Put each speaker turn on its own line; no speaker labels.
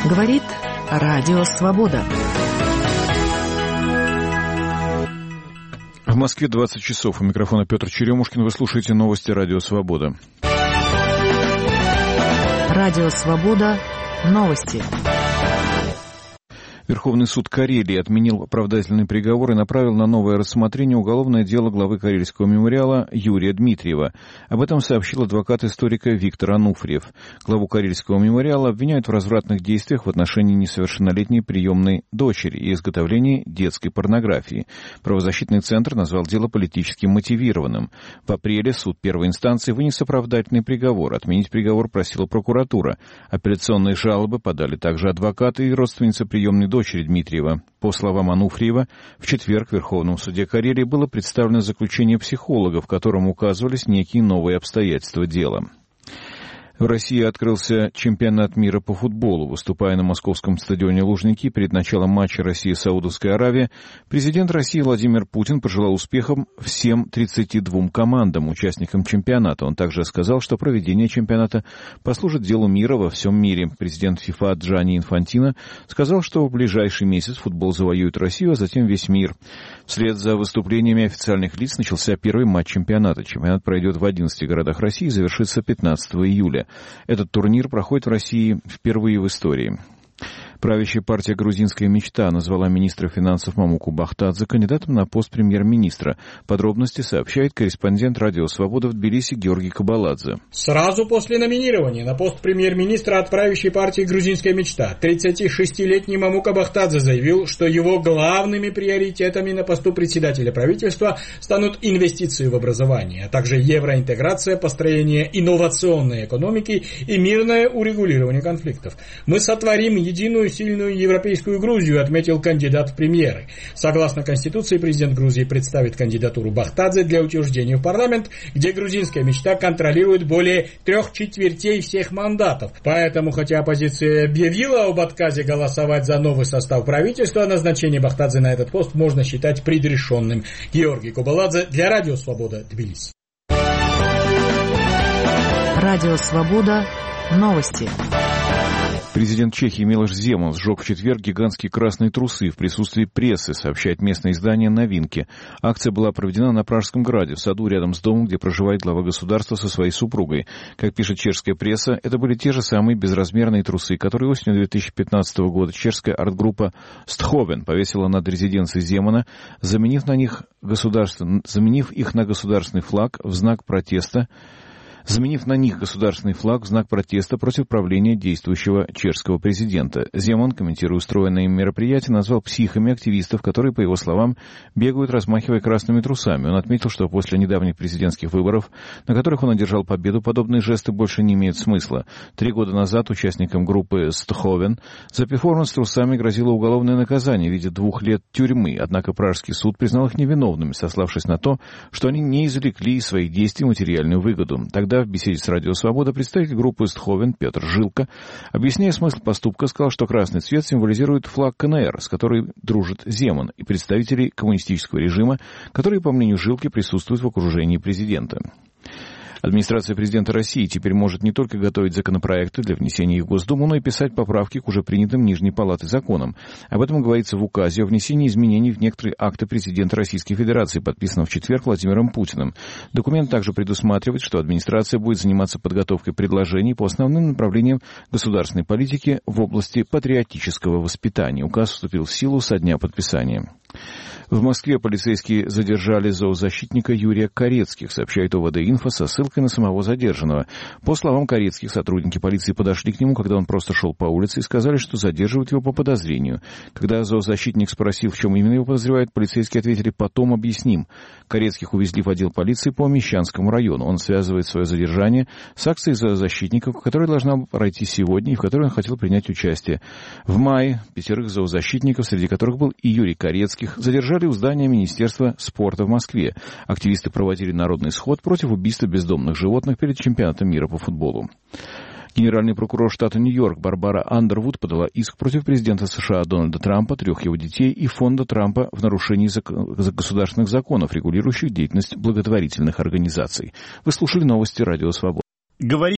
Говорит Радио Свобода.
В Москве 20 часов. У микрофона Петр Черемушкин. Вы слушаете новости Радио Свобода.
Радио Свобода. Новости.
Верховный суд Карелии отменил оправдательный приговор и направил на новое рассмотрение уголовное дело главы Карельского мемориала Юрия Дмитриева. Об этом сообщил адвокат историка Виктор Ануфриев. Главу Карельского мемориала обвиняют в развратных действиях в отношении несовершеннолетней приемной дочери и изготовлении детской порнографии. Правозащитный центр назвал дело политически мотивированным. В апреле суд первой инстанции вынес оправдательный приговор. Отменить приговор просила прокуратура. Апелляционные жалобы подали также адвокаты и родственница приемной дочери Дмитриева. По словам Ануфриева, в четверг в Верховном суде Карелии было представлено заключение психолога, в котором указывались некие новые обстоятельства дела. В России открылся чемпионат мира по футболу. Выступая на московском стадионе Лужники перед началом матча Россия-Саудовская Аравия, президент России Владимир Путин пожелал успехов всем 32 командам, участникам чемпионата. Он также сказал, что проведение чемпионата послужит делу мира во всем мире. Президент ФИФА Джанни Инфантино сказал, что в ближайший месяц футбол завоюет Россию, а затем весь мир. Вслед за выступлениями официальных лиц начался первый матч чемпионата. Чемпионат пройдет в 11 городах России и завершится 15 июля. Этот турнир проходит в России впервые в истории. Правящая партия «Грузинская мечта» назвала министра финансов Мамуку Бахтадзе кандидатом на пост премьер-министра. Подробности сообщает корреспондент Радио Свобода в Тбилиси Георгий Кабаладзе.
Сразу после номинирования на пост премьер-министра от правящей партии «Грузинская мечта» 36-летний Мамука Бахтадзе заявил, что его главными приоритетами на посту председателя правительства станут инвестиции в образование, а также евроинтеграция, построение инновационной экономики и мирное урегулирование конфликтов. «Мы сотворим единую сильную европейскую Грузию», отметил кандидат в премьеры. Согласно Конституции, президент Грузии представит кандидатуру Бахтадзе для утверждения в парламент, где грузинская мечта контролирует более 3/4 всех мандатов. Поэтому, хотя оппозиция объявила об отказе голосовать за новый состав правительства, назначение Бахтадзе на этот пост можно считать предрешенным. Георгий Кабаладзе для Радио Свобода, Тбилиси.
Радио Свобода. Новости.
Президент Чехии Милош Земан сжег в четверг гигантские красные трусы в присутствии прессы, сообщает местное издание «Новинки». Акция была проведена на Пражском граде, в саду рядом с домом, где проживает глава государства со своей супругой. Как пишет чешская пресса, это были те же самые безразмерные трусы, которые осенью 2015 года чешская арт-группа «Стховен» повесила над резиденцией Земана, заменив их на государственный флаг в знак протеста против правления действующего чешского президента. Земан, комментируя устроенное им мероприятие, назвал психами активистов, которые, по его словам, бегают, размахивая красными трусами. Он отметил, что после недавних президентских выборов, на которых он одержал победу, подобные жесты больше не имеют смысла. 3 года назад участникам группы «Стховен» за перформанс с трусами грозило уголовное наказание в виде 2 лет тюрьмы, однако Пражский суд признал их невиновными, сославшись на то, что они не извлекли из своих действий материальную выгоду. Тогда в беседе с Радио Свобода представитель группы «Стховен» Петр Жилко, объясняя смысл поступка, сказал, что красный цвет символизирует флаг КНР, с которой дружит Земан, и представителей коммунистического режима, которые, по мнению Жилки, присутствуют в окружении президента. Администрация президента России теперь может не только готовить законопроекты для внесения их в Госдуму, но и писать поправки к уже принятым Нижней Палатой законам. Об этом говорится в указе о внесении изменений в некоторые акты президента Российской Федерации, подписанном в четверг Владимиром Путиным. Документ также предусматривает, что администрация будет заниматься подготовкой предложений по основным направлениям государственной политики в области патриотического воспитания. Указ вступил в силу со дня подписания. В Москве полицейские задержали зоозащитника Юрия Корецких, сообщает ОВД-Инфо со ссылкой на самого задержанного. По словам Корецких, сотрудники полиции подошли к нему, когда он просто шел по улице, и сказали, что задерживают его по подозрению. Когда зоозащитник спросил, в чем именно его подозревают, полицейские ответили: «Потом объясним». Корецких увезли в отдел полиции по Мещанскому району. Он связывает свое задержание с акцией зоозащитников, которая должна пройти сегодня и в которой он хотел принять участие. В мае 5 зоозащитников, среди которых был и Юрий Корецких, задержали у здания Министерства спорта в Москве. Активисты проводили народный сход против убийства бездомных животных перед чемпионатом мира по футболу. Генеральный прокурор штата Нью-Йорк Барбара Андервуд подала иск против президента США Дональда Трампа, 3 его детей и фонда Трампа в нарушении государственных законов, регулирующих деятельность благотворительных организаций. Вы слушали новости Радио Свобода.